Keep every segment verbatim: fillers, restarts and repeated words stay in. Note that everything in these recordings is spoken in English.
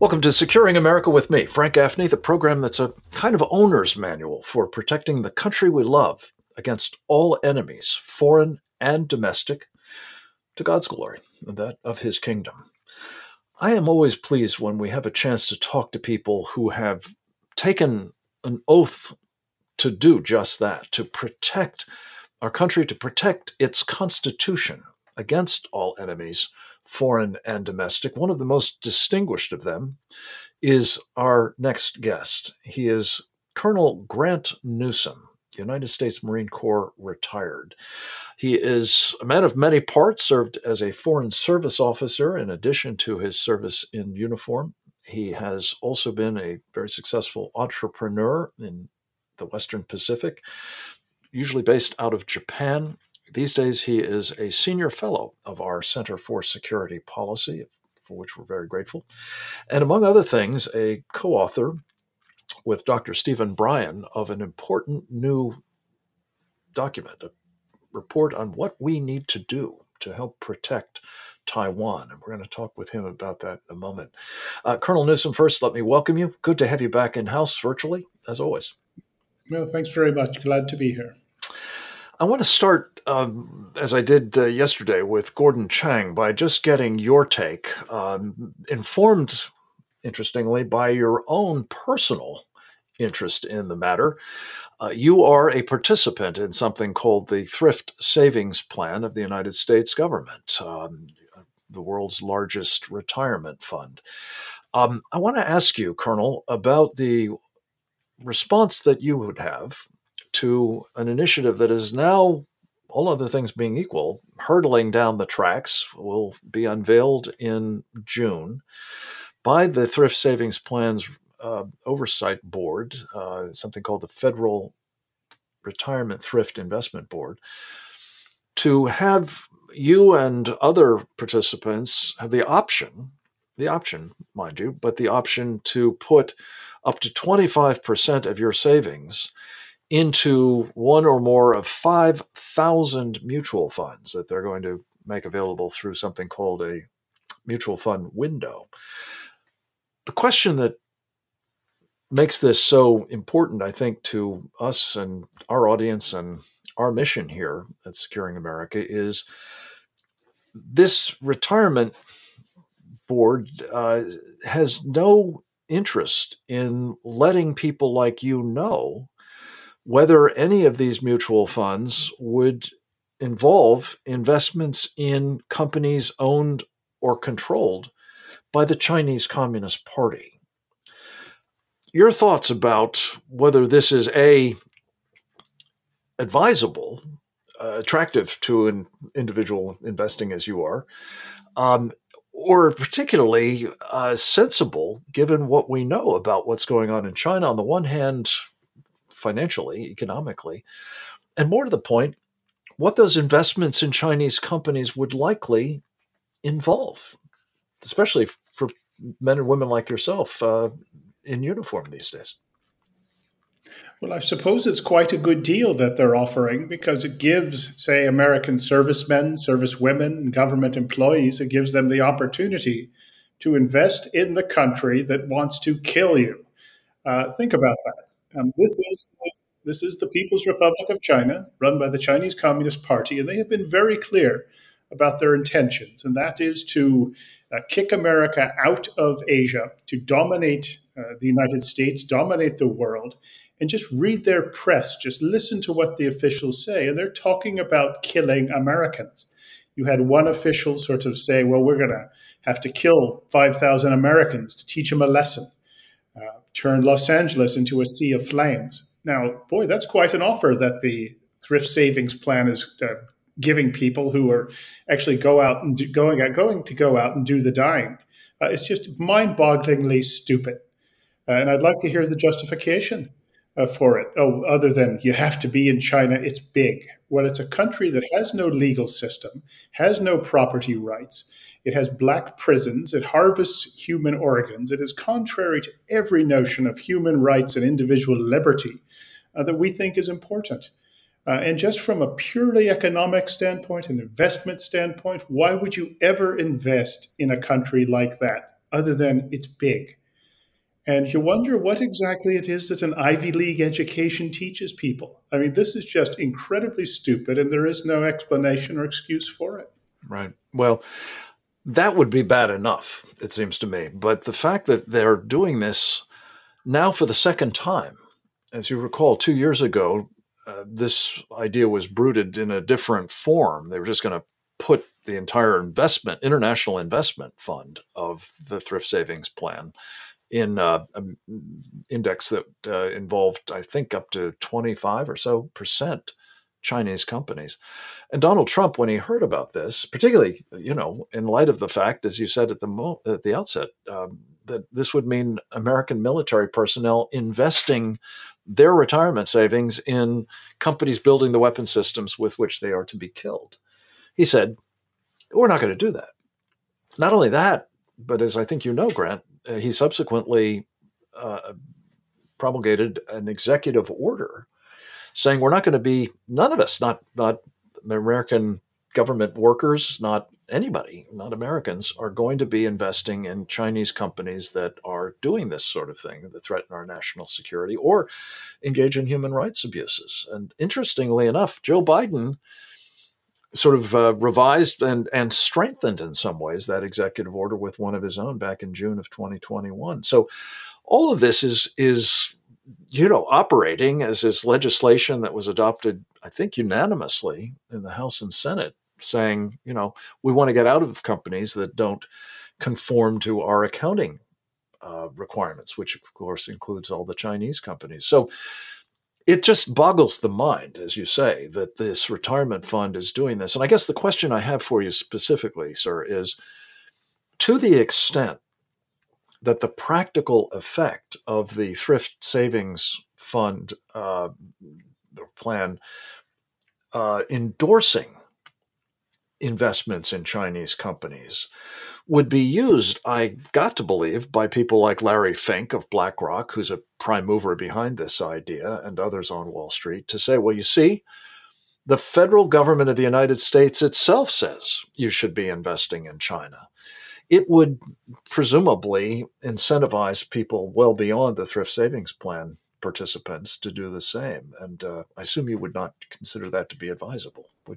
Welcome to Securing America with me, Frank Gaffney, the program that's a kind of owner's manual for protecting the country we love against all enemies, foreign and domestic, to God's glory and that of his kingdom. I am always pleased when we have a chance to talk to people who have taken an oath to do just that, to protect our country, to protect its Constitution against all enemies, foreign and domestic. One of the most distinguished of them is our next guest. He is Colonel Grant Newsome, United States Marine Corps retired. He is a man of many parts, served as a Foreign Service officer in addition to his service in uniform. He has also been a very successful entrepreneur in the Western Pacific, usually based out of Japan. These days, he is a senior fellow of our Center for Security Policy, for which we're very grateful. And among other things, a co-author with Doctor Stephen Bryan of an important new document, a report on what we need to do to help protect Taiwan. And we're going to talk with him about that in a moment. Uh, Colonel Newsome, first, let me welcome you. Good to have you back in-house virtually, as always. Well, thanks very much. Glad to be here. I want to start, um, as I did uh, yesterday with Gordon Chang, by just getting your take, um, informed, interestingly, by your own personal interest in the matter. Uh, you are a participant in something called the Thrift Savings Plan of the United States government, um, the world's largest retirement fund. Um, I want to ask you, Colonel, about the response that you would have to an initiative that is now, all other things being equal, hurtling down the tracks, will be unveiled in June by the Thrift Savings Plan's uh, Oversight Board, uh, something called the Federal Retirement Thrift Investment Board, to have you and other participants have the option, the option, mind you, but the option to put up to twenty-five percent of your savings into one or more of five thousand mutual funds that they're going to make available through something called a mutual fund window. The question that makes this so important, I think, to us and our audience and our mission here at Securing America is this retirement board uh, has no interest in letting people like you know whether any of these mutual funds would involve investments in companies owned or controlled by the Chinese Communist Party. Your thoughts about whether this is A, advisable, uh, attractive to an individual investing as you are, um, or particularly uh, sensible given what we know about what's going on in China on the one hand, financially, economically, and more to the point, what those investments in Chinese companies would likely involve, especially for men and women like yourself uh, in uniform these days. Well, I suppose it's quite a good deal that they're offering because it gives, say, American servicemen, servicewomen, and government employees, it gives them the opportunity to invest in the country that wants to kill you. Uh, think about that. Um, this is this is the People's Republic of China, run by the Chinese Communist Party, and they have been very clear about their intentions, and that is to uh, kick America out of Asia, to dominate uh, the United States, dominate the world, and just read their press, just listen to what the officials say, and they're talking about killing Americans. You had one official sort of say, well, we're going to have to kill five thousand Americans to teach them a lesson. Uh, turn Los Angeles into a sea of flames. Now, boy, that's quite an offer that the Thrift Savings Plan is uh, giving people who are actually go out and do, going going to go out and do the dying. Uh, it's just mind-bogglingly stupid, uh, and I'd like to hear the justification uh, for it. Oh, other than you have to be in China, it's big. Well, it's a country that has no legal system, has no property rights. It has black prisons. It harvests human organs. It is contrary to every notion of human rights and individual liberty uh, that we think is important. Uh, and just from a purely economic standpoint, an investment standpoint, why would you ever invest in a country like that? other than it's big. And you wonder what exactly it is that an Ivy League education teaches people. I mean, this is just incredibly stupid, and there is no explanation or excuse for it. Right. Well, that would be bad enough, it seems to me. But the fact that they're doing this now for the second time, as you recall, two years ago, uh, this idea was bruited in a different form. They were just going to put the entire investment, international investment fund of the thrift savings plan in uh, an index that uh, involved, I think, up to twenty-five or so percent Chinese companies. And Donald Trump, when he heard about this, particularly, you know, in light of the fact, as you said at the mo- at the outset, um, that this would mean American military personnel investing their retirement savings in companies building the weapon systems with which they are to be killed. He said, we're not going to do that. Not only that, but as I think you know, Grant, uh, he subsequently uh, promulgated an executive order saying we're not going to be, none of us, not not American government workers, not anybody, not Americans, are going to be investing in Chinese companies that are doing this sort of thing that threaten our national security or engage in human rights abuses. And interestingly enough, Joe Biden sort of uh, revised and, and strengthened in some ways that executive order with one of his own back in June of twenty twenty-one. So all of this is is you know, operating as is legislation that was adopted, I think, unanimously in the House and Senate, saying, you know, we want to get out of companies that don't conform to our accounting uh, requirements, which, of course, includes all the Chinese companies. So it just boggles the mind, as you say, that this retirement fund is doing this. And I guess the question I have for you specifically, sir, is to the extent that the practical effect of the thrift savings fund uh, plan uh, endorsing investments in Chinese companies would be used, I've got to believe, by people like Larry Fink of BlackRock, who's a prime mover behind this idea, and others on Wall Street, to say, well, you see, the federal government of the United States itself says you should be investing in China. It would presumably incentivize people well beyond the thrift savings plan participants to do the same. And uh, I assume you would not consider that to be advisable, would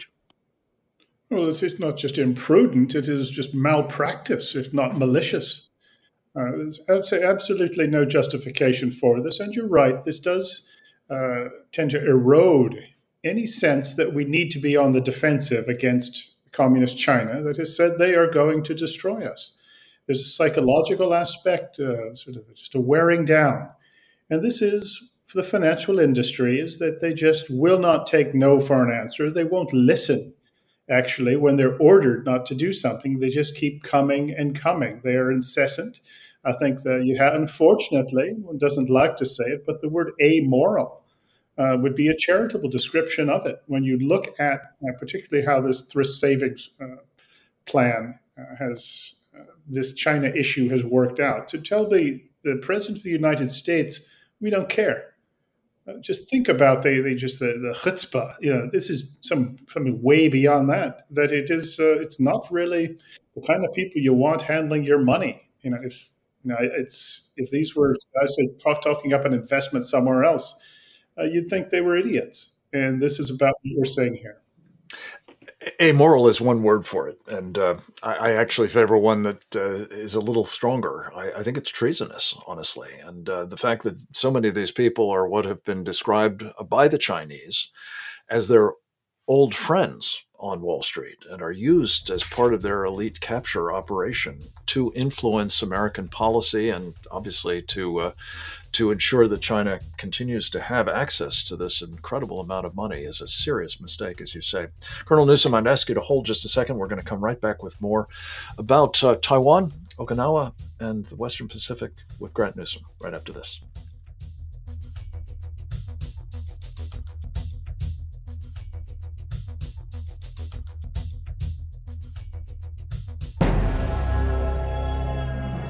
you? Well, this is not just imprudent, it is just malpractice, if not malicious. Uh, there's I'd say absolutely no justification for this. And you're right, this does uh, tend to erode any sense that we need to be on the defensive against Communist China that has said they are going to destroy us. There's a psychological aspect, uh, sort of just a wearing down. And this is for the financial industry, is that they just will not take no for an answer. They won't listen, actually, when they're ordered not to do something. They just keep coming and coming. They are incessant. I think that you have, unfortunately, one doesn't like to say it, but the word amoral Uh, would be a charitable description of it. When you look at uh, particularly how this thrift savings uh, plan uh, has, uh, this China issue has worked out, to tell the, the President of the United States, we don't care. Uh, just think about the, the just the, the chutzpah. You know, this is some something way beyond that, that it is, uh, it's not really the kind of people you want handling your money. You know, if, you know, it's, if these were, I say, talk, talking up an investment somewhere else, Uh, you'd think they were idiots. And this is about what we're saying here. Amoral is one word for it. And uh, I, I actually favor one that uh, is a little stronger. I, I think it's treasonous, honestly. And uh, the fact that so many of these people are what have been described by the Chinese as their old friends on Wall Street and are used as part of their elite capture operation to influence American policy and obviously to uh, to ensure that China continues to have access to this incredible amount of money is a serious mistake, as you say. Colonel Newsom, I'd ask you to hold just a second. We're going to come right back with more about uh, Taiwan, Okinawa, and the Western Pacific with Grant Newsom right after this.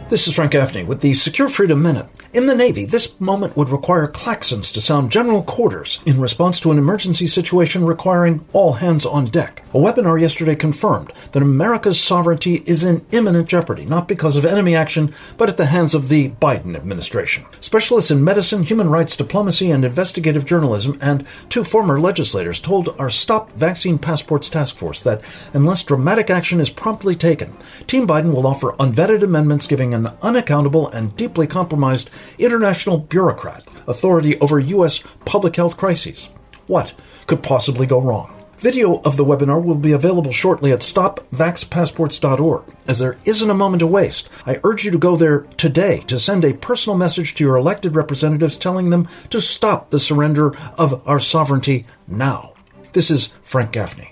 This is Frank Gaffney with the Secure Freedom Minute. In the Navy, this moment would require klaxons to sound general quarters in response to an emergency situation requiring all hands on deck. A webinar yesterday confirmed that America's sovereignty is in imminent jeopardy, not because of enemy action, but at the hands of the Biden administration. Specialists in medicine, human rights, diplomacy, and investigative journalism, and two former legislators told our Stop Vaccine Passports task force that unless dramatic action is promptly taken, Team Biden will offer unvetted amendments giving an unaccountable and deeply compromised international bureaucrat authority over U S public health crises. What could possibly go wrong? Video of the webinar will be available shortly at stop vax passports dot org. As there isn't a moment to waste, I urge you to go there today to send a personal message to your elected representatives telling them to stop the surrender of our sovereignty now. This is Frank Gaffney.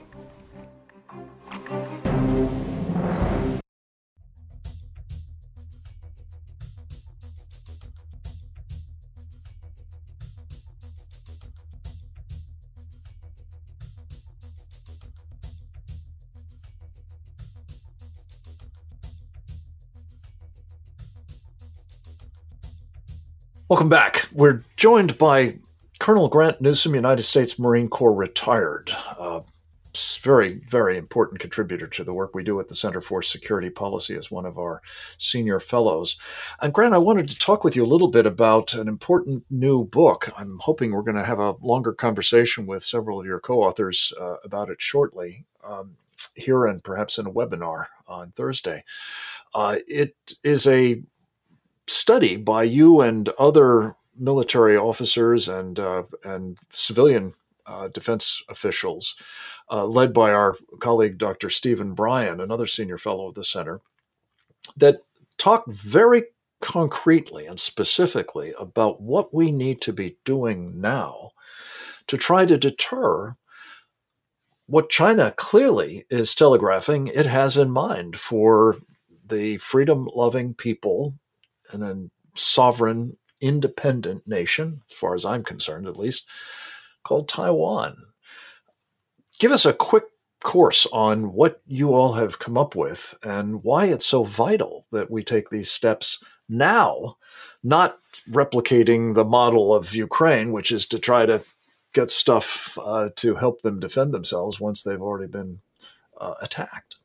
Welcome back. We're joined by Colonel Grant Newsom, United States Marine Corps retired. Uh, very, very important contributor to the work we do at the Center for Security Policy as one of our senior fellows. And Grant, I wanted to talk with you a little bit about an important new book. I'm hoping we're going to have a longer conversation with several of your co-authors uh, about it shortly, um, here and perhaps in a webinar on Thursday. Uh, it is a study by you and other military officers and uh, and civilian uh, defense officials, uh, led by our colleague Doctor Stephen Bryan, another senior fellow of the center, that talk very concretely and specifically about what we need to be doing now to try to deter what China clearly is telegraphing it has in mind for the freedom-loving people in a sovereign, independent nation, as far as I'm concerned at least, called Taiwan. Give us a quick course on what you all have come up with and why it's so vital that we take these steps now, not replicating the model of Ukraine, which is to try to get stuff uh, to help them defend themselves once they've already been uh, attacked.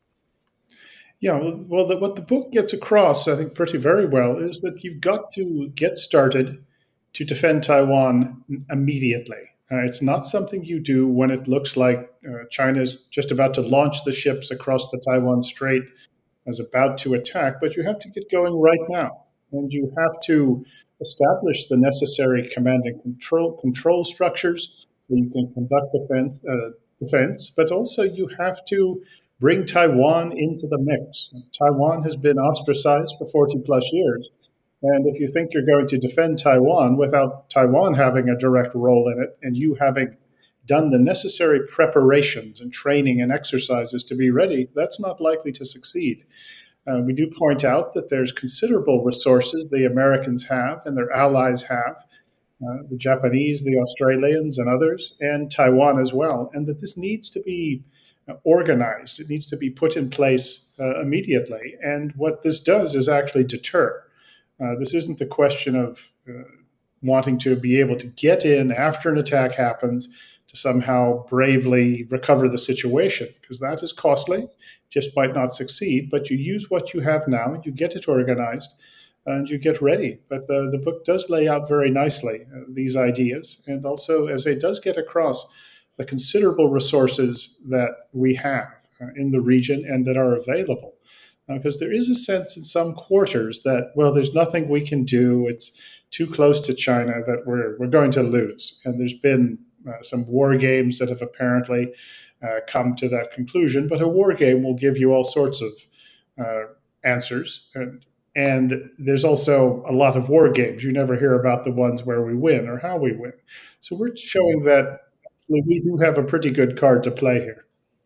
Yeah, well, well the, what the book gets across, I think, pretty very well is that you've got to get started to defend Taiwan immediately. Uh, it's not something you do when it looks like uh, China's just about to launch the ships across the Taiwan Strait as about to attack, but you have to get going right now. And you have to establish the necessary command and control control structures so you can conduct defense, uh, defense, but also you have to bring Taiwan into the mix. Taiwan has been ostracized for forty plus years. And if you think you're going to defend Taiwan without Taiwan having a direct role in it and you having done the necessary preparations and training and exercises to be ready, that's not likely to succeed. Uh, we do point out that there's considerable resources the Americans have and their allies have, uh, the Japanese, the Australians, and others, and Taiwan as well, and that this needs to be organized. It needs to be put in place uh, immediately. And what this does is actually deter. Uh, this isn't the question of uh, wanting to be able to get in after an attack happens to somehow bravely recover the situation, because that is costly, just might not succeed. But you use what you have now, you get it organized, and you get ready. But the, the book does lay out very nicely uh, these ideas. And also, as it does get across the considerable resources that we have uh, in the region and that are available. Because uh, there is a sense in some quarters that, well, there's nothing we can do. It's too close to China that we're we're going to lose. And there's been uh, some war games that have apparently uh, come to that conclusion. But a war game will give you all sorts of uh, answers. And, and there's also a lot of war games. You never hear about the ones where we win or how we win. So we're showing that we do have a pretty good card to play here.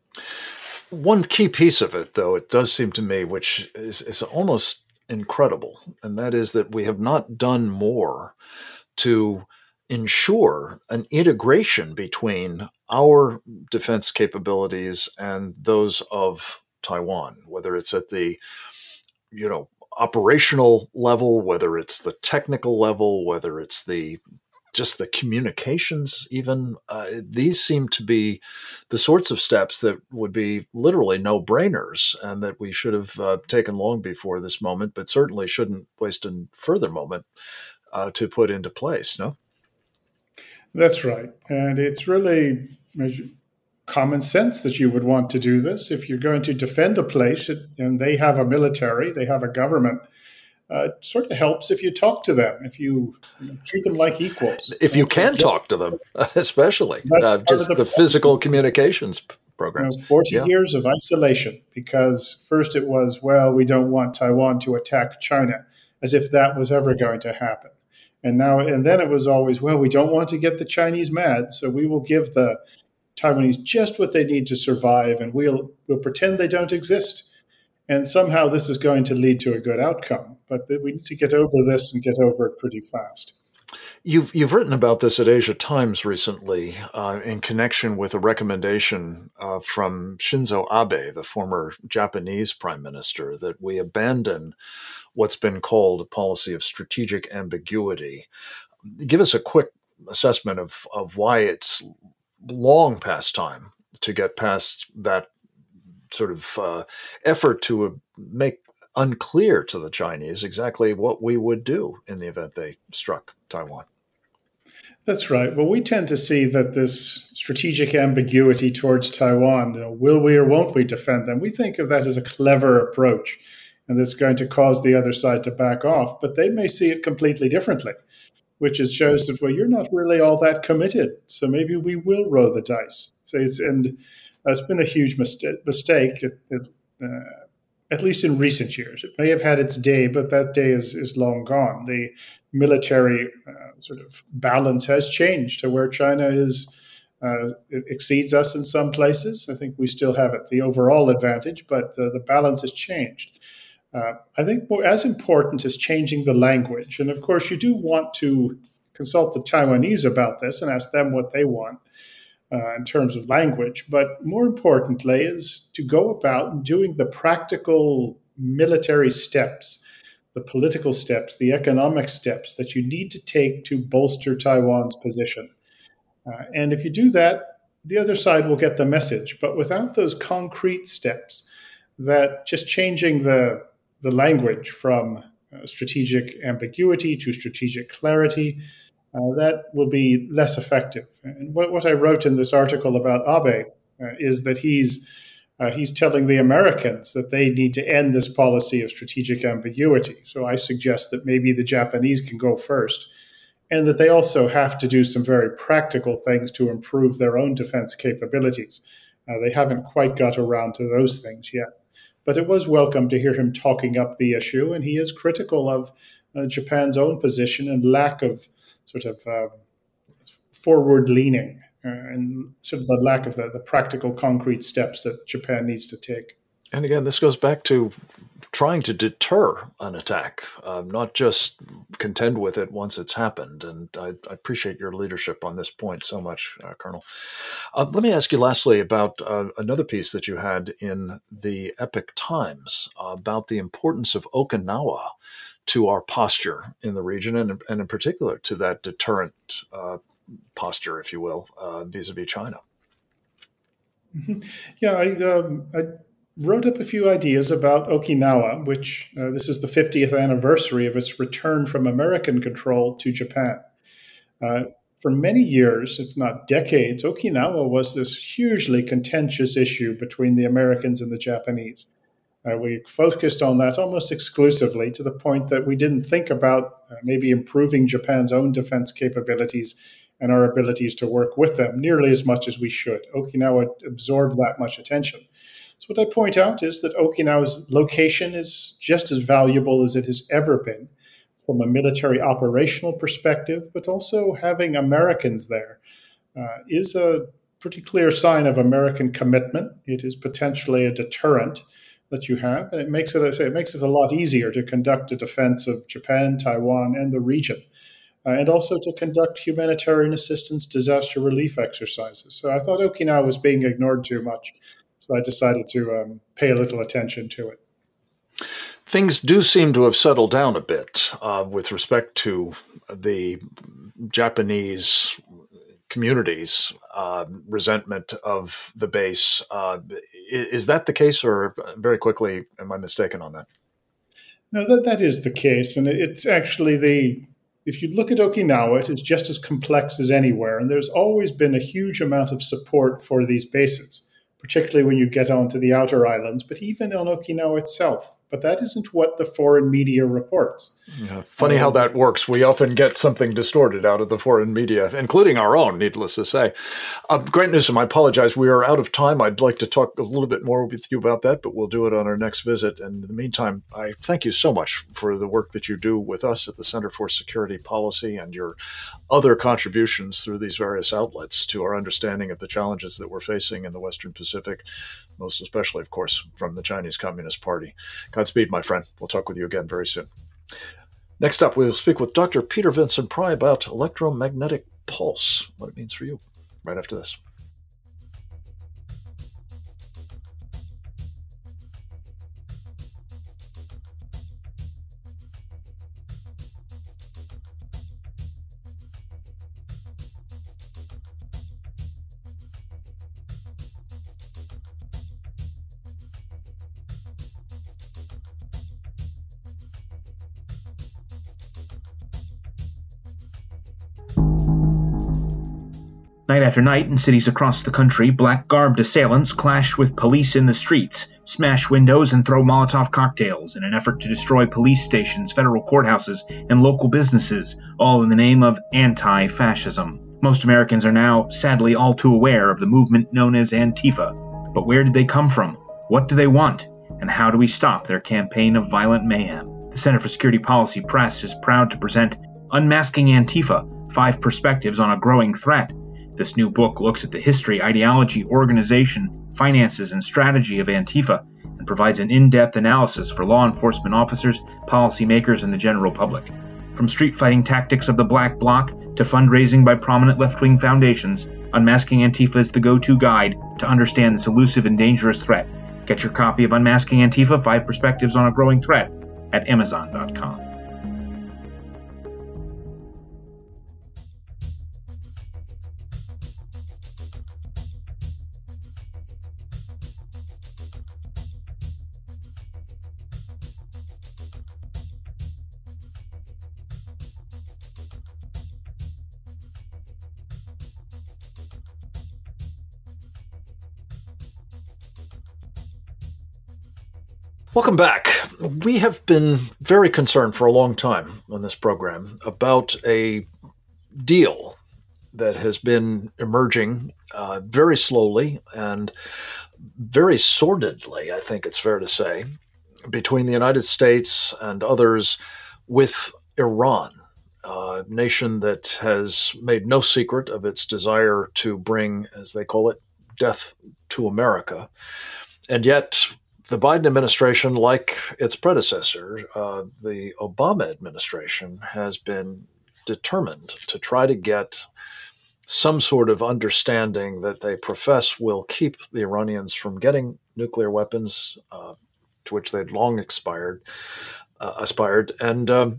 One key piece of it, though, it does seem to me, which is, is almost incredible, and that is that we have not done more to ensure an integration between our defense capabilities and those of Taiwan, whether it's at the, you know, operational level, whether it's the technical level, whether it's the just the communications even, uh, these seem to be the sorts of steps that would be literally no-brainers and that we should have uh, taken long before this moment, but certainly shouldn't waste a further moment uh, to put into place, no? That's right. And it's really common sense that you would want to do this. If you're going to defend a place and they have a military, they have a government, uh, it sort of helps if you talk to them, if you, you know, treat them like equals. If you can talk to them, especially. Uh, just the, the physical communications programs. You know, forty yeah. years of isolation, because first it was, well, we don't want Taiwan to attack China, as if that was ever going to happen. And now, and then it was always, well, we don't want to get the Chinese mad, so we will give the Taiwanese just what they need to survive, and we'll we'll pretend they don't exist. And somehow this is going to lead to a good outcome. But we need to get over this and get over it pretty fast. You've you've written about this at Asia Times recently uh, in connection with a recommendation uh, from Shinzo Abe, the former Japanese prime minister, that we abandon what's been called a policy of strategic ambiguity. Give us a quick assessment of, of why it's long past time to get past that sort of uh, effort to uh, make unclear to the Chinese exactly what we would do in the event they struck Taiwan. That's right. Well, we tend to see that this strategic ambiguity towards Taiwan, you know, will we or won't we defend them? We think of that as a clever approach, and that's going to cause the other side to back off. But they may see it completely differently, which is shows that, well, you're not really all that committed. So maybe we will roll the dice. So it's, and it's been a huge mistake, mistake it, it, uh, at least in recent years. It may have had its day, but that day is, is long gone. The military uh, sort of balance has changed to where China is uh, it exceeds us in some places. I think we still have it, the overall advantage, but uh, the balance has changed. Uh, I think more, as important is changing the language. And of course, you do want to consult the Taiwanese about this and ask them what they want uh, in terms of language. But more importantly is to go about doing the practical military steps, the political steps, the economic steps that you need to take to bolster Taiwan's position. Uh, and if you do that, the other side will get the message. But without those concrete steps, that just changing the the language from uh, strategic ambiguity to strategic clarity, uh, that will be less effective. And what, what I wrote in this article about Abe uh, is that he's uh, he's telling the Americans that they need to end this policy of strategic ambiguity. So I suggest that maybe the Japanese can go first, and that they also have to do some very practical things to improve their own defense capabilities. Uh, they haven't quite got around to those things yet. But it was welcome to hear him talking up the issue, and he is critical of uh, Japan's own position and lack of sort of uh, forward-leaning uh, and sort of the lack of the, the practical, concrete steps that Japan needs to take. And again, this goes back to trying to deter an attack, uh, not just contend with it once it's happened. And I, I appreciate your leadership on this point so much, uh, Colonel. Uh, let me ask you lastly about uh, another piece that you had in the Epoch Times uh, about the importance of Okinawa to our posture in the region, and, and in particular to that deterrent uh, posture, if you will, uh, vis-a-vis China. Mm-hmm. Yeah, I, um, I wrote up a few ideas about Okinawa, which uh, this is the fiftieth anniversary of its return from American control to Japan. Uh, for many years, if not decades, Okinawa was this hugely contentious issue between the Americans and the Japanese. Uh, we focused on that almost exclusively, to the point that we didn't think about uh, maybe improving Japan's own defense capabilities and our abilities to work with them nearly as much as we should. Okinawa absorbed that much attention. So what I point out is that Okinawa's location is just as valuable as it has ever been from a military operational perspective, but also having Americans there uh, is a pretty clear sign of American commitment. It is potentially a deterrent that you have, and it makes it, I say, it makes it a lot easier to conduct a defense of Japan, Taiwan, and the region, uh, and also to conduct humanitarian assistance, disaster relief exercises. So I thought Okinawa was being ignored too much. So I decided to um, pay a little attention to it. things do seem to have settled down a bit uh, with respect to the Japanese community's uh, resentment of the base. Uh, is that the case, or very quickly, am I mistaken on that? No, that, that is the case. And it's actually the, if you look at Okinawa, it is just as complex as anywhere. And there's always been a huge amount of support for these bases, particularly when you get onto the outer islands, but even on Okinawa itself. But that isn't what the foreign media reports. Yeah, funny um, how that works. We often get something distorted out of the foreign media, including our own, needless to say. Uh, Grant Newsome, I apologize. We are out of time. I'd like to talk a little bit more with you about that, but we'll do it on our next visit. And in the meantime, I thank you so much for the work that you do with us at the Center for Security Policy and your other contributions through these various outlets to our understanding of the challenges that we're facing in the Western Pacific, most especially, of course, from the Chinese Communist Party. Godspeed, my friend. We'll talk with you again very soon. Next up, we'll speak with Doctor Peter Vincent Pry about electromagnetic pulse, what it means for you, right after this. Night after night, in cities across the country, black-garbed assailants clash with police in the streets, smash windows, and throw Molotov cocktails in an effort to destroy police stations, federal courthouses, and local businesses, all in the name of anti-fascism. Most Americans are now, sadly, all too aware of the movement known as Antifa. But where did they come from? What do they want? And how do we stop their campaign of violent mayhem? The Center for Security Policy Press is proud to present Unmasking Antifa, Five Perspectives on a Growing Threat. This new book looks at the history, ideology, organization, finances, and strategy of Antifa and provides an in-depth analysis for law enforcement officers, policymakers, and the general public. From street-fighting tactics of the Black Bloc to fundraising by prominent left-wing foundations, Unmasking Antifa is the go-to guide to understand this elusive and dangerous threat. Get your copy of Unmasking Antifa, Five Perspectives on a Growing Threat at amazon dot com. Welcome back. We have been very concerned for a long time on this program about a deal that has been emerging uh, very slowly and very sordidly, I think it's fair to say, between the United States and others with Iran, a nation that has made no secret of its desire to bring, as they call it, death to America. And yet the Biden administration, like its predecessor, uh, the Obama administration, has been determined to try to get some sort of understanding that they profess will keep the Iranians from getting nuclear weapons, uh, to which they'd long expired, uh, aspired. And, um,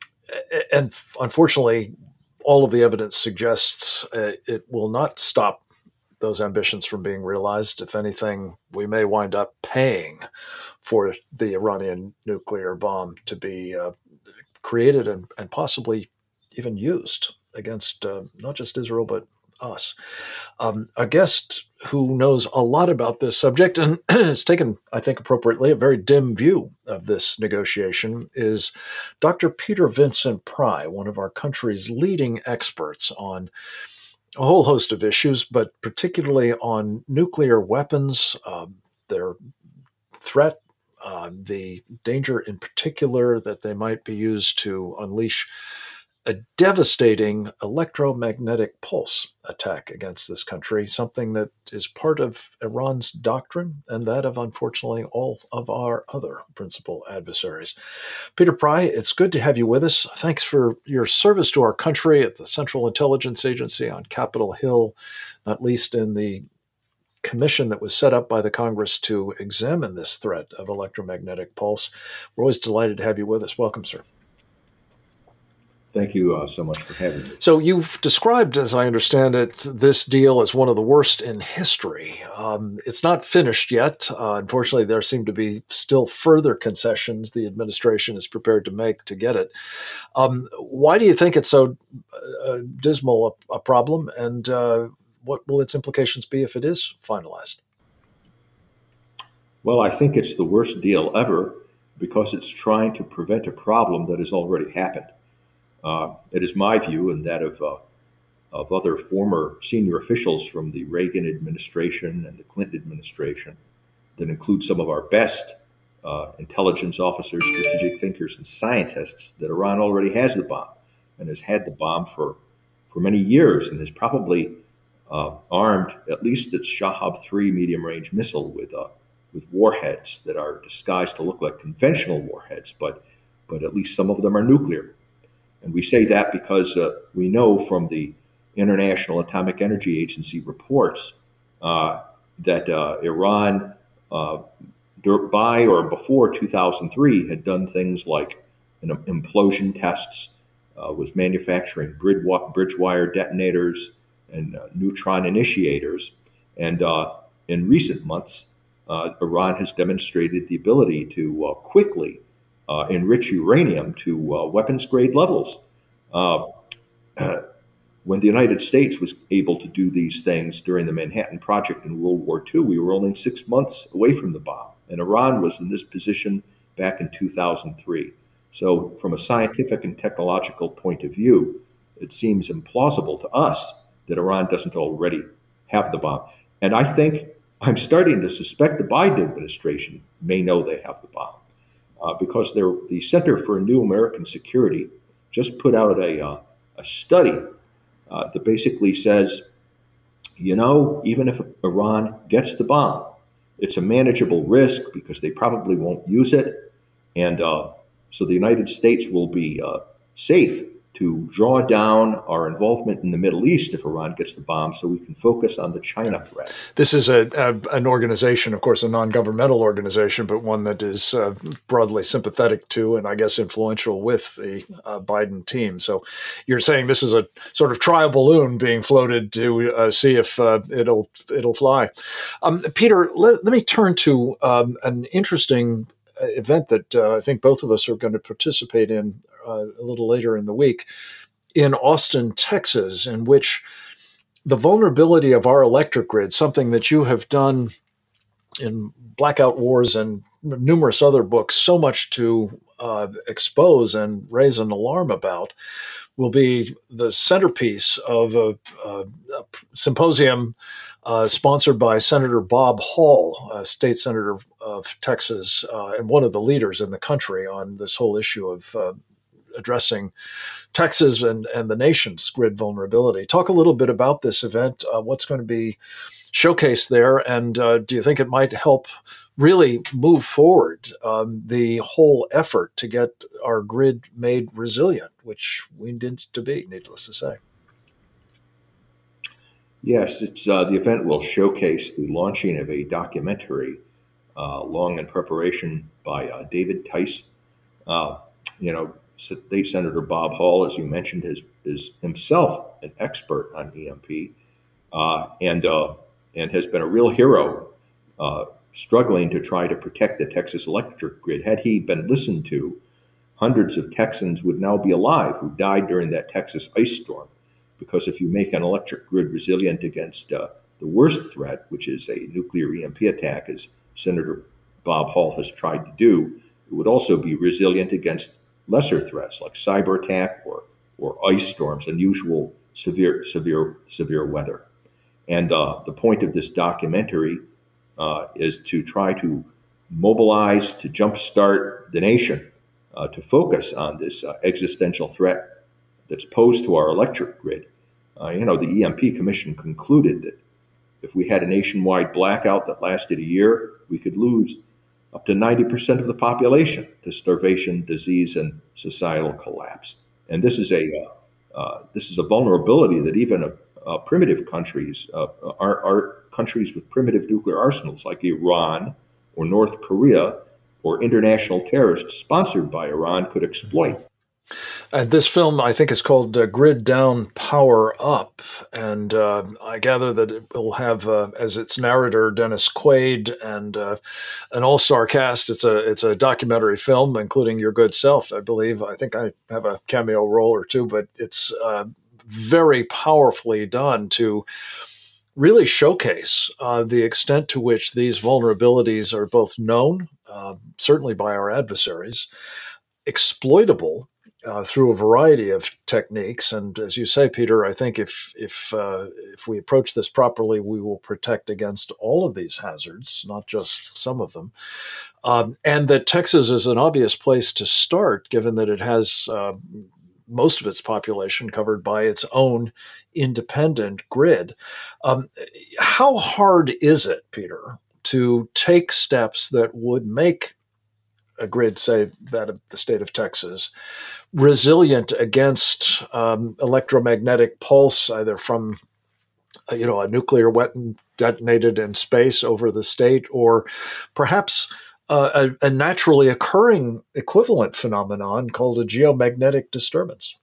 and unfortunately, all of the evidence suggests uh, it will not stop those ambitions from being realized. If anything, we may wind up paying for the Iranian nuclear bomb to be uh, created and, and possibly even used against uh, not just Israel, but us. Um, a guest who knows a lot about this subject and has taken, I think appropriately, a very dim view of this negotiation is Doctor Peter Vincent Pry, one of our country's leading experts on a whole host of issues, but particularly on nuclear weapons, uh, their threat, uh, the danger in particular that they might be used to unleash a devastating electromagnetic pulse attack against this country, something that is part of Iran's doctrine and that of, unfortunately, all of our other principal adversaries. Peter Pry, it's good to have you with us. Thanks for your service to our country at the Central Intelligence Agency on Capitol Hill, not least in the commission that was set up by the Congress to examine this threat of electromagnetic pulse. We're always delighted to have you with us. Welcome, sir. Thank you uh, so much for having me. So you've described, as I understand it, this deal as one of the worst in history. Um, it's not finished yet. Uh, unfortunately, there seem to be still further concessions the administration is prepared to make to get it. Um, why do you think it's so uh, dismal a, a problem, and uh, what will its implications be if it is finalized? Well, I think it's the worst deal ever because it's trying to prevent a problem that has already happened. Uh, it is my view, and that of uh, of other former senior officials from the Reagan administration and the Clinton administration, that include some of our best uh, intelligence officers, strategic thinkers, and scientists, that Iran already has the bomb and has had the bomb for, for many years and is probably uh, armed at least its Shahab three medium-range missile with uh, with warheads that are disguised to look like conventional warheads, but but at least some of them are nuclear. And we say that because uh, we know from the International Atomic Energy Agency reports uh, that uh, Iran, uh, by or before two thousand three, had done things like you know, implosion tests, uh, was manufacturing bridge, bridge wire detonators and uh, neutron initiators. And uh, in recent months, uh, Iran has demonstrated the ability to uh, quickly Uh, enrich uranium to uh, weapons grade levels. Uh, uh, when the United States was able to do these things during the Manhattan Project in World War Two, we were only six months away from the bomb. And Iran was in this position back in two thousand three. So from a scientific and technological point of view, it seems implausible to us that Iran doesn't already have the bomb. And I think I'm starting to suspect the Biden administration may know they have the bomb. Uh, because the Center for New American Security just put out a, uh, a study uh, that basically says, you know, even if Iran gets the bomb, it's a manageable risk because they probably won't use it. And uh, so the United States will be uh, safe to draw down our involvement in the Middle East if Iran gets the bomb so we can focus on the China threat. This is a, a an organization, of course, a non-governmental organization, but one that is uh, broadly sympathetic to and I guess influential with the uh, Biden team. So you're saying this is a sort of trial balloon being floated to uh, see if uh, it'll it'll fly. Um, Peter, let, let me turn to um, an interesting event that uh, I think both of us are going to participate in uh, a little later in the week in Austin, Texas, in which the vulnerability of our electric grid, something that you have done in Blackout Wars and numerous other books so much to uh, expose and raise an alarm about, will be the centerpiece of a, a, a symposium uh, sponsored by Senator Bob Hall, a state senator of Texas, uh, and one of the leaders in the country on this whole issue of uh, addressing Texas and, and the nation's grid vulnerability. Talk a little bit about this event, uh, what's going to be showcased there, and uh, do you think it might help really move forward um, the whole effort to get our grid made resilient, which we need to be, needless to say? Yes, it's uh, the event will showcase the launching of a documentary uh, long in preparation by uh, David Tice. Uh, you know, State Senator Bob Hall, as you mentioned, is, is himself an expert on E M P uh, and uh, and has been a real hero uh, struggling to try to protect the Texas electric grid. Had he been listened to, hundreds of Texans would now be alive who died during that Texas ice storm. Because if you make an electric grid resilient against uh, the worst threat, which is a nuclear E M P attack, as Senator Bob Hall has tried to do, it would also be resilient against lesser threats like cyber attack or or ice storms, unusual severe severe severe weather. And uh, the point of this documentary uh, is to try to mobilize, to jumpstart the nation, uh, to focus on this uh, existential threat that's posed to our electric grid. Uh, you know, the E M P Commission concluded that if we had a nationwide blackout that lasted a year, we could lose up to ninety percent of the population to starvation, disease, and societal collapse. And this is a uh, uh, this is a vulnerability that even uh, uh, primitive countries uh, are, are countries with primitive nuclear arsenals like Iran or North Korea or international terrorists sponsored by Iran could exploit. And this film, I think, is called uh, Grid Down, Power Up. And uh, I gather that it will have, uh, as its narrator, Dennis Quaid, and uh, an all-star cast. It's a it's a documentary film, including your good self, I believe. I think I have a cameo role or two, but it's uh, very powerfully done to really showcase uh, the extent to which these vulnerabilities are both known, uh, certainly by our adversaries, exploitable Uh, through a variety of techniques. And as you say, Peter, I think if if uh, if we approach this properly, we will protect against all of these hazards, not just some of them. Um, and that Texas is an obvious place to start, given that it has uh, most of its population covered by its own independent grid. Um, how hard is it, Peter, to take steps that would make a grid, say that of the state of Texas, resilient against um, electromagnetic pulse, either from uh, you know a nuclear weapon detonated in space over the state, or perhaps uh, a, a naturally occurring equivalent phenomenon called a geomagnetic disturbance?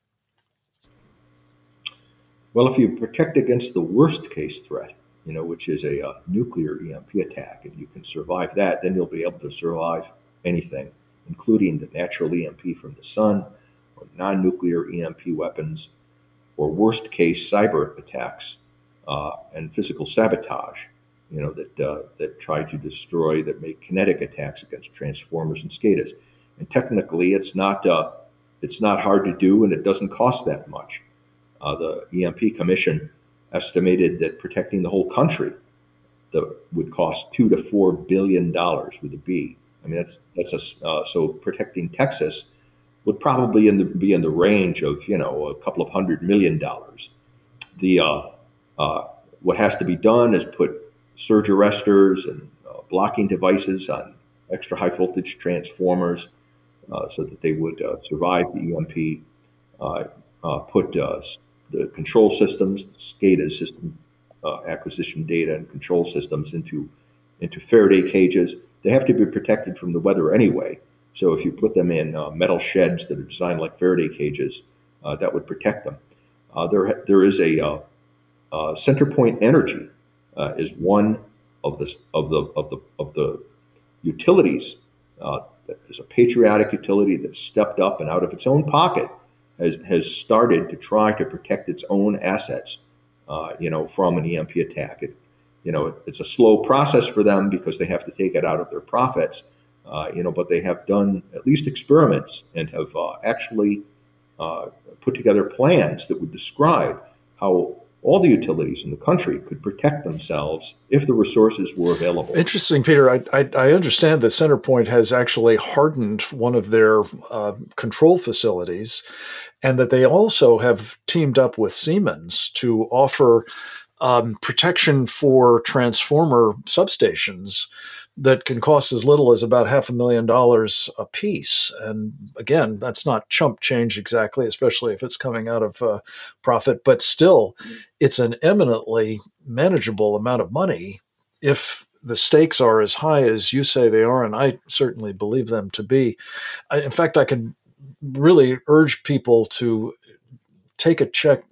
Well, if you protect against the worst case threat, you know, which is a uh, nuclear E M P attack, and you can survive that, then you'll be able to survive anything, including the natural E M P from the sun, or non-nuclear E M P weapons, or worst case cyber attacks uh, and physical sabotage, you know, that uh, that try to destroy, that make kinetic attacks against transformers and SCADAs. And technically, it's not uh, it's not hard to do, and it doesn't cost that much. Uh, the E M P Commission estimated that protecting the whole country the, would cost two to four billion dollars with a B. I mean, that's that's a uh, so protecting Texas would probably in the, be in the range of you know a couple of hundred million dollars. The uh, uh, what has to be done is put surge arresters and uh, blocking devices on extra high voltage transformers uh, so that they would uh, survive the E M P. Uh, uh, put uh, the control systems, the SCADA system, uh, acquisition data and control systems into into Faraday cages. They have to be protected from the weather anyway. So if you put them in uh, metal sheds that are designed like Faraday cages, uh, that would protect them. Uh, there, there is a uh, uh, CenterPoint Energy uh, is one of the of the of the of the utilities uh, that is a patriotic utility that stepped up and out of its own pocket has has started to try to protect its own assets, uh, you know, from an E M P attack. It, you know, it, it's a slow process for them because they have to take it out of their profits. Uh, you know, but they have done at least experiments and have uh, actually uh, put together plans that would describe how all the utilities in the country could protect themselves if the resources were available. Interesting, Peter. I, I, I understand that CenterPoint has actually hardened one of their uh, control facilities, and that they also have teamed up with Siemens to offer um, protection for transformer substations that can cost as little as about half a million dollars a piece. And again, that's not chump change exactly, especially if it's coming out of uh, profit, but still it's an eminently manageable amount of money if the stakes are as high as you say they are, and I certainly believe them to be. I, in fact, I can really urge people to take a check,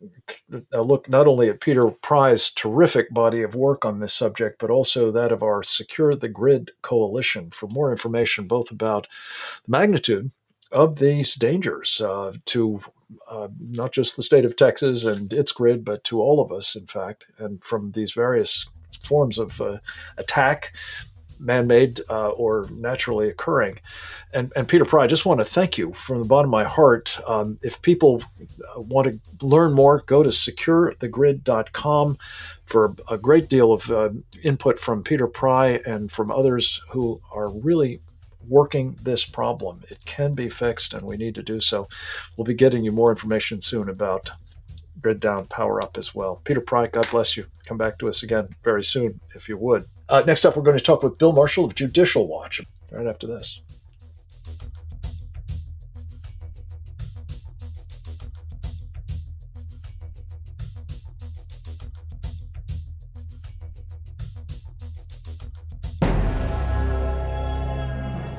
a look not only at Peter Pry's terrific body of work on this subject, but also that of our Secure the Grid Coalition for more information both about the magnitude of these dangers uh, to uh, not just the state of Texas and its grid, but to all of us, in fact, and from these various forms of uh, attack, man-made uh, or naturally occurring. And, and Peter Pry, I just want to thank you from the bottom of my heart. Um, if people want to learn more, go to secure the grid dot com for a great deal of uh, input from Peter Pry and from others who are really working this problem. It can be fixed, and we need to do so. We'll be getting you more information soon about Grid Down, Power Up as well. Peter Pry, God bless you. Come back to us again very soon, if you would. Uh, next up, we're going to talk with Bill Marshall of Judicial Watch right after this.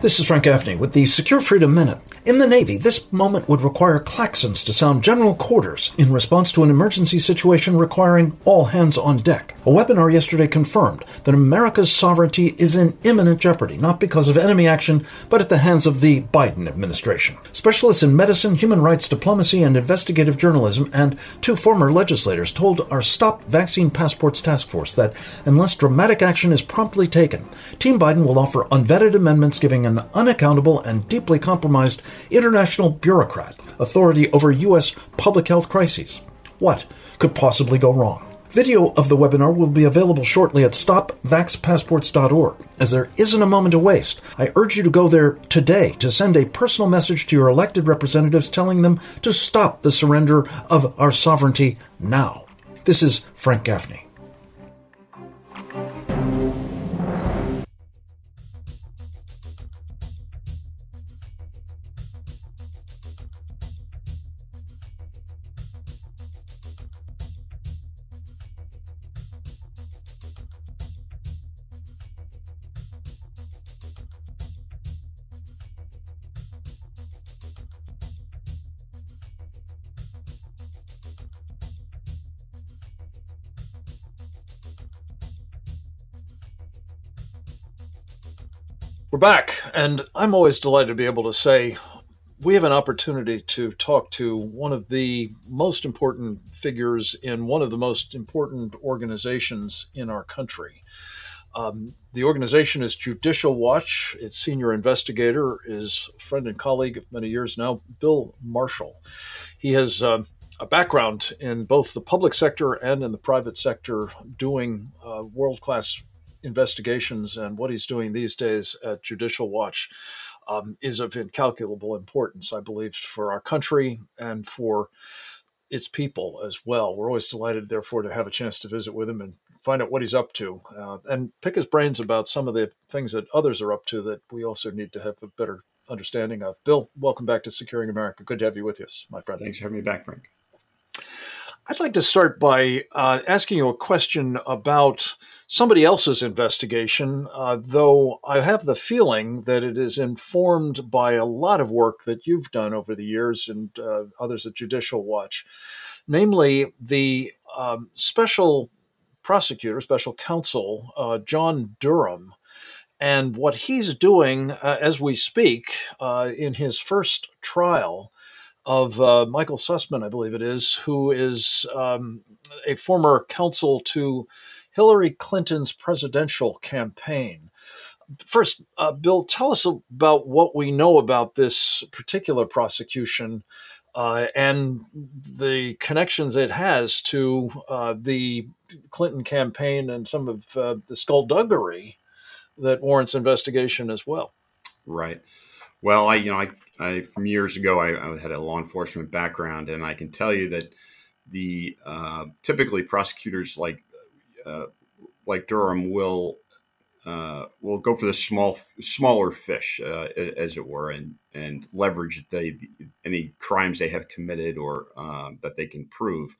This is Frank Gaffney with the Secure Freedom Minute. In the Navy, this moment would require klaxons to sound general quarters in response to an emergency situation requiring all hands on deck. A webinar yesterday confirmed that America's sovereignty is in imminent jeopardy, not because of enemy action, but at the hands of the Biden administration. Specialists in medicine, human rights, diplomacy, and investigative journalism, and two former legislators told our Stop Vaccine Passports task force that unless dramatic action is promptly taken, Team Biden will offer unvetted amendments giving an unaccountable and deeply compromised international bureaucrat authority over U S public health crises. What could possibly go wrong? Video of the webinar will be available shortly at stop vax passports dot org. As there isn't a moment to waste, I urge you to go there today to send a personal message to your elected representatives telling them to stop the surrender of our sovereignty now. This is Frank Gaffney. We're back, and I'm always delighted to be able to say we have an opportunity to talk to one of the most important figures in one of the most important organizations in our country. Um, the organization is Judicial Watch. Its senior investigator is a friend and colleague of many years now, Bill Marshall. He has uh, a background in both the public sector and in the private sector doing uh, world-class investigations, and what he's doing these days at Judicial Watch um, is of incalculable importance, I believe, for our country and for its people as well. We're always delighted, therefore, to have a chance to visit with him and find out what he's up to uh, and pick his brains about some of the things that others are up to that we also need to have a better understanding of. Bill, welcome back to Securing America. Good to have you with us, my friend. Thanks for having me back, Frank. I'd like to start by uh, asking you a question about somebody else's investigation, uh, though I have the feeling that it is informed by a lot of work that you've done over the years and uh, others at Judicial Watch, namely the um, special prosecutor, special counsel, uh, John Durham, and what he's doing uh, as we speak uh, in his first trial of uh, Michael Sussman, I believe it is, who is um, a former counsel to Hillary Clinton's presidential campaign. First, uh, Bill, tell us about what we know about this particular prosecution uh, and the connections it has to uh, the Clinton campaign and some of uh, the skullduggery that warrants investigation as well. Right. Well, I, you know, I, I from years ago, I, I had a law enforcement background, and I can tell you that the uh, typically prosecutors like uh, like Durham will uh, will go for the small, smaller fish, uh, as it were, and and leverage they any crimes they have committed or uh, that they can prove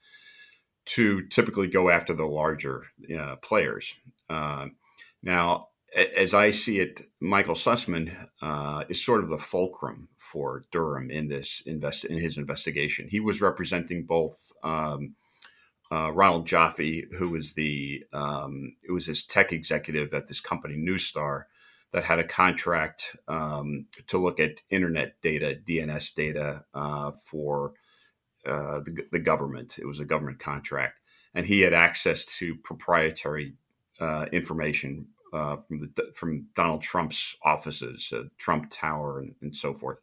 to typically go after the larger uh, players. Uh, now. As I see it, Michael Sussman uh, is sort of the fulcrum for Durham in this invest in his investigation. He was representing both um, uh, Ronald Jaffe, who was the um, it was his tech executive at this company Neustar that had a contract um, to look at internet data, D N S data uh, for uh, the, the government. It was a government contract, and he had access to proprietary uh, information. Uh, from the from Donald Trump's offices, uh, Trump Tower, and, and so forth.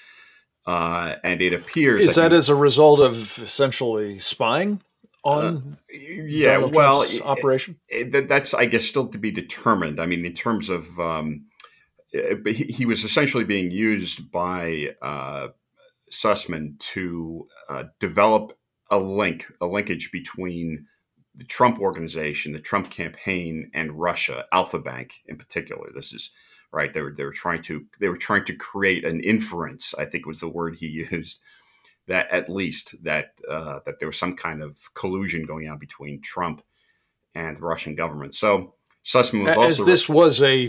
Uh, and it appears is that, that he, as a result of essentially spying on uh, yeah, Donald well, Trump's it, operation? It, it, that's I guess still to be determined. I mean, in terms of, um, it, he, he was essentially being used by uh, Sussman to uh, develop a link, a linkage between the Trump organization, the Trump campaign, and Russia, Alfa Bank in particular. This is right. They were they were trying to they were trying to create an inference, I think was the word he used, that at least that uh, that there was some kind of collusion going on between Trump and the Russian government. So Sussman was As also this was a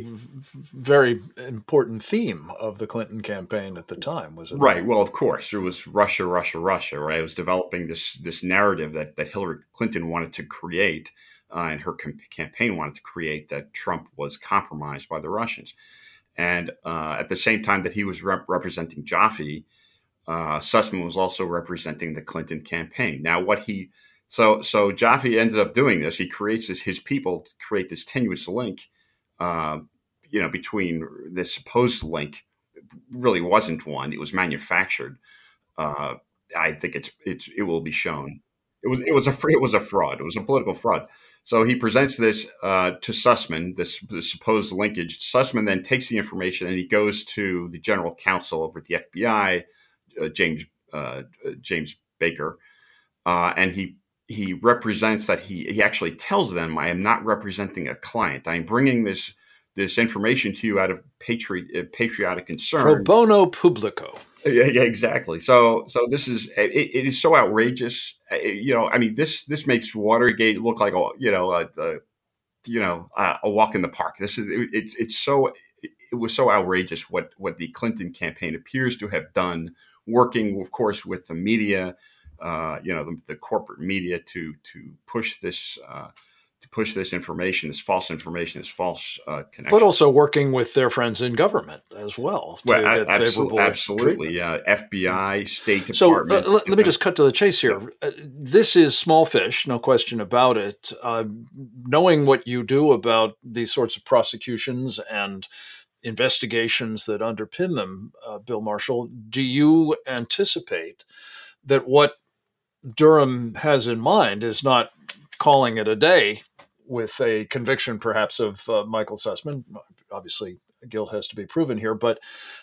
very important theme of the Clinton campaign at the time, was it? Right. Well, of course, it was Russia, Russia, Russia. Right. It was developing this this narrative that that Hillary Clinton wanted to create, uh, and her com- campaign wanted to create, that Trump was compromised by the Russians. And uh, at the same time that he was rep- representing Jaffe, uh, Sussman was also representing the Clinton campaign. Now, what he so so Jaffe ends up doing this. He creates this, his people to create this tenuous link, uh, you know, between this supposed link. Really wasn't one. It was manufactured. Uh, I think it's it's it will be shown. It was it was a it was a fraud. It was a political fraud. So he presents this uh, to Sussman, this, this supposed linkage. Sussman then takes the information and he goes to the general counsel over at the F B I, uh, James uh, James Baker, uh, and he he represents that he he actually tells them, "I am not representing a client. I am bringing this this information to you out of patriot uh, patriotic concern." Pro bono publico. Yeah, yeah, exactly. So, so this is it, it is so outrageous. It, you know, I mean, this this makes Watergate look like a you know a, a you know a, a walk in the park. This is it, it's it's so it was so outrageous what what the Clinton campaign appears to have done, working, of course, with the media, uh, you know, the, the corporate media to to push this. Uh, to push this information, this false information, this false uh, connection. But also working with their friends in government as well to well, get absolutely, favorable absolutely. Uh, F B I, State So Department. uh, let, let me just cut to the chase here. Uh, this is small fish, no question about it. Uh, knowing what you do about these sorts of prosecutions and investigations that underpin them, uh, Bill Marshall, do you anticipate that what Durham has in mind is not calling it a day with a conviction perhaps of uh, Michael Sussman? Obviously, guilt has to be proven here, but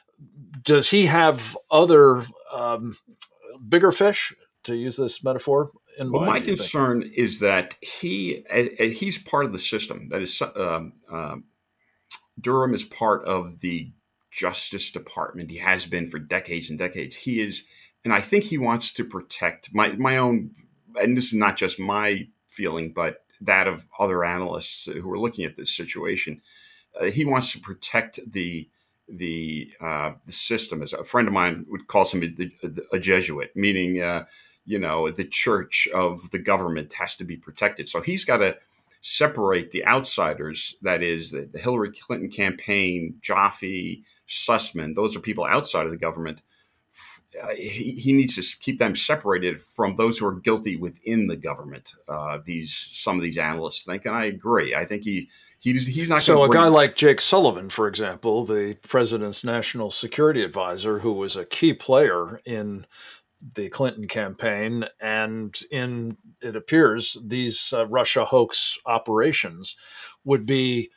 does he have other um, bigger fish, to use this metaphor, in well, mind? my concern think? is that he uh, he's part of the system. That is, um, um, Durham is part of the Justice Department. He has been for decades and decades. He is, and I think he wants to protect my my own. And this is not just my feeling, but that of other analysts who are looking at this situation. Uh, he wants to protect the the uh, the system. As a friend of mine would call somebody a, a Jesuit, meaning uh, you know the church of the government has to be protected. So he's got to separate the outsiders. That is the, the Hillary Clinton campaign, Jaffe, Sussman. Those are people outside of the government. Uh, he, he needs to keep them separated from those who are guilty within the government. Uh, these some of these analysts think, and I agree. I think he he's he's not. So a bring... guy like Jake Sullivan, for example, the president's national security advisor, who was a key player in the Clinton campaign, and in it appears these uh, Russia hoax operations, would be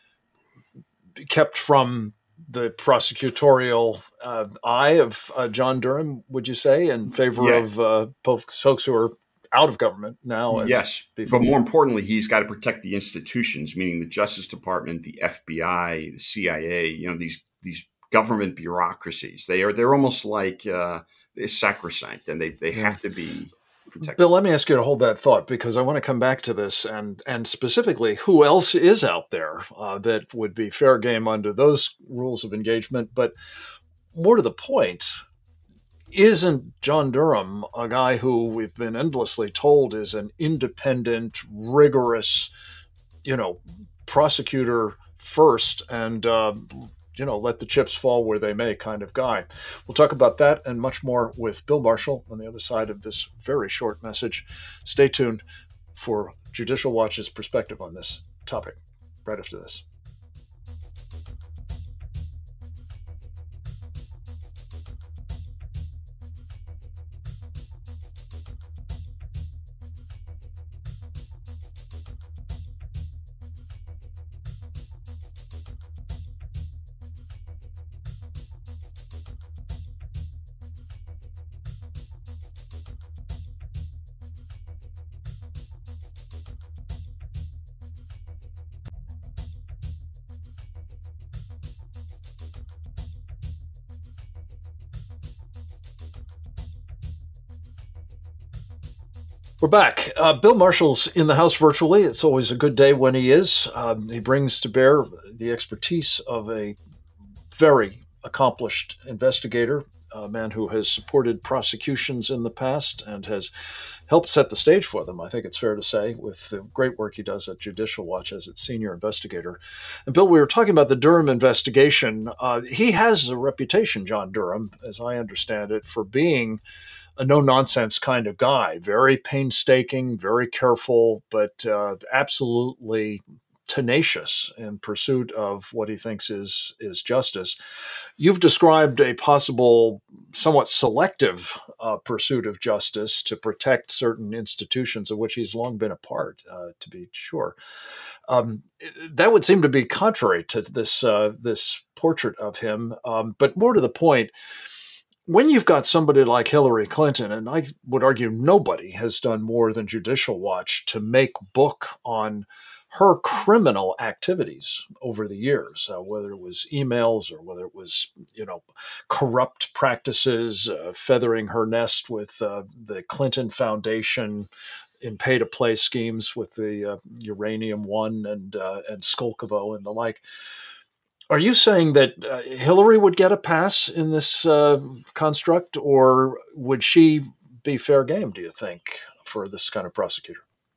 kept from the prosecutorial uh, eye of uh, John Durham, would you say, in favor yeah. of uh, folks, folks who are out of government now? As yes, before? But more importantly, he's got to protect the institutions, meaning the Justice Department, the F B I, the C I A. You know, these these government bureaucracies. They are they're almost like uh, sacrosanct, and they they Yeah. have to be protected. Bill, let me ask you to hold that thought, because I want to come back to this, and and specifically, who else is out there uh, that would be fair game under those rules of engagement? But more to the point, isn't John Durham a guy who we've been endlessly told is an independent, rigorous, you know, prosecutor first, and uh, you know, let the chips fall where they may kind of guy? We'll talk about that and much more with Bill Marshall on the other side of this very short message. Stay tuned for Judicial Watch's perspective on this topic right after this. We're back. Uh, Bill Marshall's in the house virtually. It's always a good day when he is. Um, he brings to bear the expertise of a very accomplished investigator, a man who has supported prosecutions in the past and has helped set the stage for them, I think it's fair to say, with the great work he does at Judicial Watch as its senior investigator. And Bill, we were talking about the Durham investigation. Uh, he has a reputation, John Durham, as I understand it, for being a no-nonsense kind of guy, very painstaking, very careful, but uh, absolutely tenacious in pursuit of what he thinks is is justice. You've described a possible, somewhat selective uh, pursuit of justice to protect certain institutions of which he's long been a part, uh, to be sure. Um, that would seem to be contrary to this uh, this portrait of him, um, but more to the point, when you've got somebody like Hillary Clinton, and I would argue nobody has done more than Judicial Watch to make book on her criminal activities over the years, uh, whether it was emails or whether it was, you know, corrupt practices, uh, feathering her nest with uh, the Clinton Foundation in pay-to-play schemes with the uh, Uranium One and uh, and Skolkovo and the like. Are you saying that uh, Hillary would get a pass in this uh, construct, or would she be fair game, do you think, for this kind of prosecutor?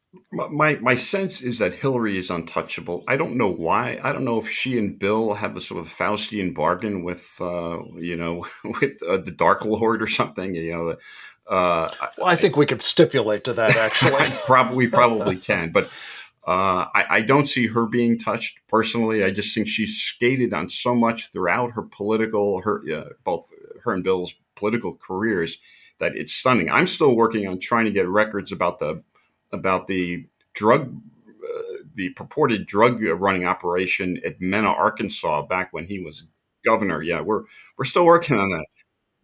My my sense is that Hillary is untouchable. I don't know why. I don't know if she and Bill have a sort of Faustian bargain with, uh, you know, with uh, the Dark Lord or something. You know, uh, well, I think we could stipulate to that. Actually, probably probably can, but. Uh, I, I don't see her being touched personally. I just think she's skated on so much throughout her political, her uh, both her and Bill's political careers that it's stunning. I'm still working on trying to get records about the about the drug, uh, the purported drug running operation at Mena, Arkansas, back when he was governor. Yeah, we're we're still working on that.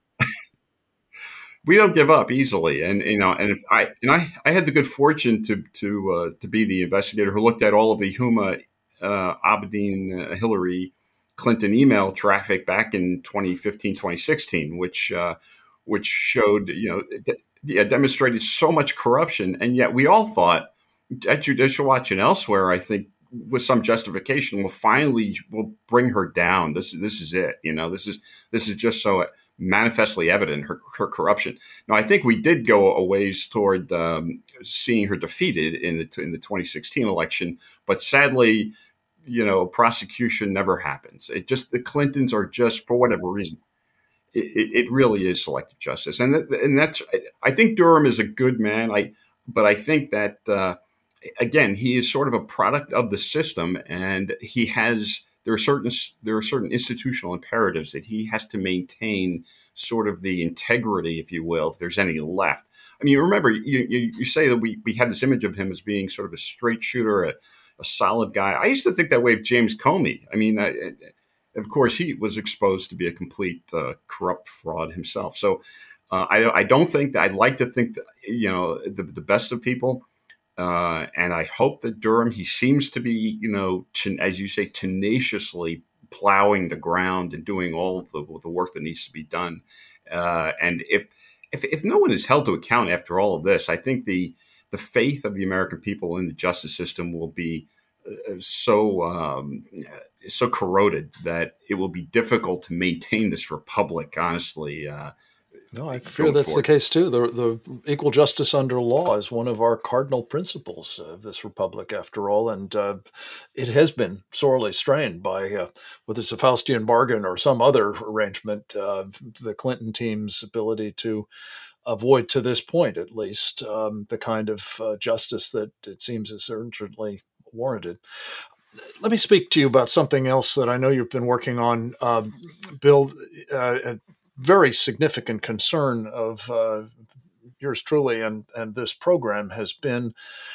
We don't give up easily, and you know, and if I and I, I had the good fortune to to uh, to be the investigator who looked at all of the Huma uh, Abedin uh, Hillary Clinton email traffic back in twenty fifteen, twenty sixteen, which uh, which showed, you know, de- yeah, demonstrated so much corruption, and yet we all thought at Judicial Watch and elsewhere, I think, with some justification, we'll finally we'll bring her down. This this is it. You know, this is this is just so manifestly evident, her, her corruption. Now, I think we did go a ways toward um, seeing her defeated in the in the twenty sixteen election, but sadly, you know, prosecution never happens. It just the Clintons are just, for whatever reason, it, it, it really is selective justice, and that, and that's I think Durham is a good man. I but I think that uh, again, he is sort of a product of the system, and he has. There are certain there are certain institutional imperatives that he has to maintain, sort of the integrity, if you will, if there's any left. I mean, remember, you you, you say that we, we had this image of him as being sort of a straight shooter, a, a solid guy. I used to think that way of James Comey. I mean, I, of course, he was exposed to be a complete uh, corrupt fraud himself. So uh, I, I don't think that I'd like to think that, you know, the, the best of people. Uh, and I hope that Durham, he seems to be, you know, ten, as you say, tenaciously plowing the ground and doing all of the, the work that needs to be done. Uh, and if, if if no one is held to account after all of this, I think the the faith of the American people in the justice system will be uh, so um, so corroded that it will be difficult to maintain this republic, honestly. Uh, No, I fear that's the case too. The the equal justice under law is one of our cardinal principles of this republic, after all, and uh, it has been sorely strained by uh, whether it's a Faustian bargain or some other arrangement. Uh, the Clinton team's ability to avoid, to this point at least, um, the kind of uh, justice that it seems is urgently warranted. Let me speak to you about something else that I know you've been working on, uh, Bill. Uh, very significant concern of uh, yours truly and, and this program has been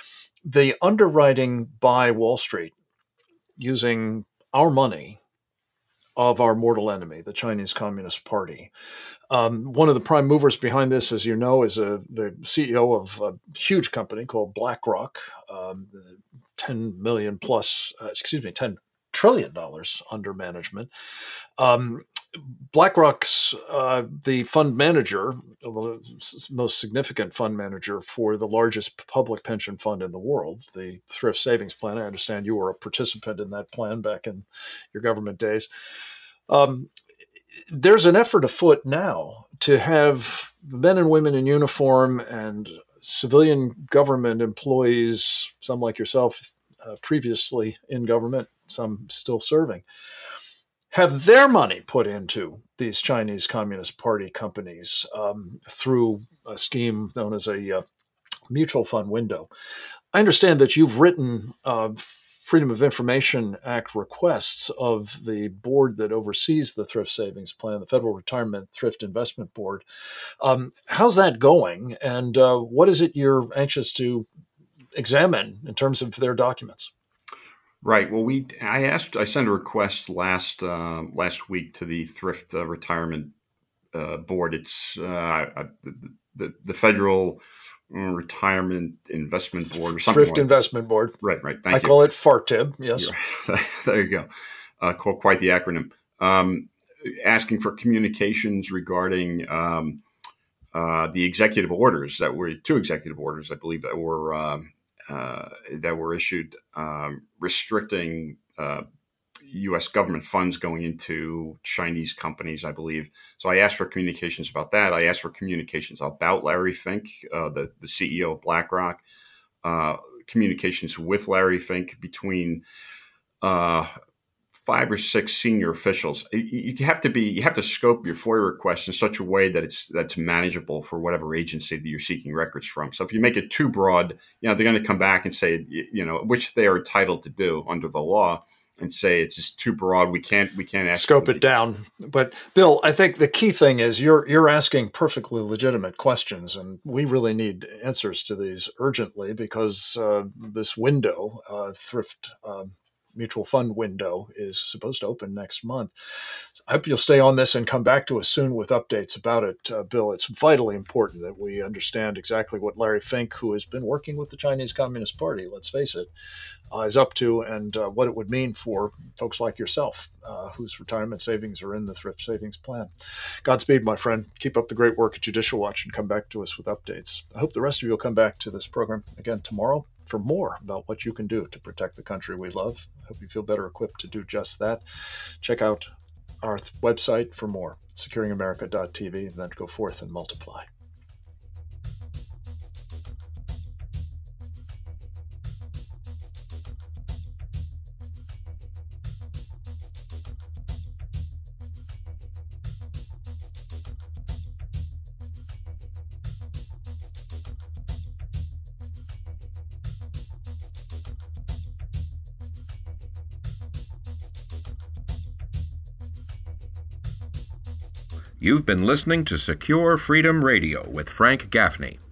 the underwriting by Wall Street using our money of our mortal enemy, the Chinese Communist Party. Um, one of the prime movers behind this, as you know, is a, the C E O of a huge company called BlackRock, um, ten million plus, uh, excuse me, ten trillion dollars under management. Um, BlackRock's uh, the fund manager, the most significant fund manager for the largest public pension fund in the world, the Thrift Savings Plan. I understand you were a participant in that plan back in your government days. Um, there's an effort afoot now to have men and women in uniform and civilian government employees, some like yourself, uh, previously in government, some still serving, have their money put into these Chinese Communist Party companies um, through a scheme known as a uh, mutual fund window. I understand that you've written uh, Freedom of Information Act requests of the board that oversees the Thrift Savings Plan, the Federal Retirement Thrift Investment Board. Um, how's that going? And uh, what is it you're anxious to examine in terms of their documents? Right. Well, we I asked I sent a request last uh, last week to the Thrift uh, Retirement uh, Board. It's uh, the, the the Federal Retirement Investment Board or something. Thrift like Investment that. Board. Right. Right. Thank I you. call it FARTIB. Yes. There you go. Uh, quite the acronym. Um, asking for communications regarding um, uh, the executive orders that were two executive orders, I believe, that were. Um, Uh, that were issued um, restricting uh, U S government funds going into Chinese companies, I believe. So I asked for communications about that. I asked for communications about Larry Fink, uh, the, the C E O of BlackRock, uh, communications with Larry Fink between uh, five or six senior officials. You have to be, you have to scope your FOIA request in such a way that it's that's manageable for whatever agency that you're seeking records from. So if you make it too broad, you know, they're going to come back and say, you know, which they are entitled to do under the law, and say it's just too broad. We can't, we can't ask scope it down. But Bill, I think the key thing is you're you're asking perfectly legitimate questions, and we really need answers to these urgently because uh, this window, uh, thrift. Um, mutual fund window is supposed to open next month. So I hope you'll stay on this and come back to us soon with updates about it, uh, Bill. It's vitally important that we understand exactly what Larry Fink, who has been working with the Chinese Communist Party, let's face it, uh, is up to, and uh, what it would mean for folks like yourself, uh, whose retirement savings are in the Thrift Savings Plan. Godspeed, my friend. Keep up the great work at Judicial Watch and come back to us with updates. I hope the rest of you will come back to this program again tomorrow for more about what you can do to protect the country we love. I hope you feel better equipped to do just that. Check out our th- website for more, securing america dot t v, and then go forth and multiply. You've been listening to Secure Freedom Radio with Frank Gaffney.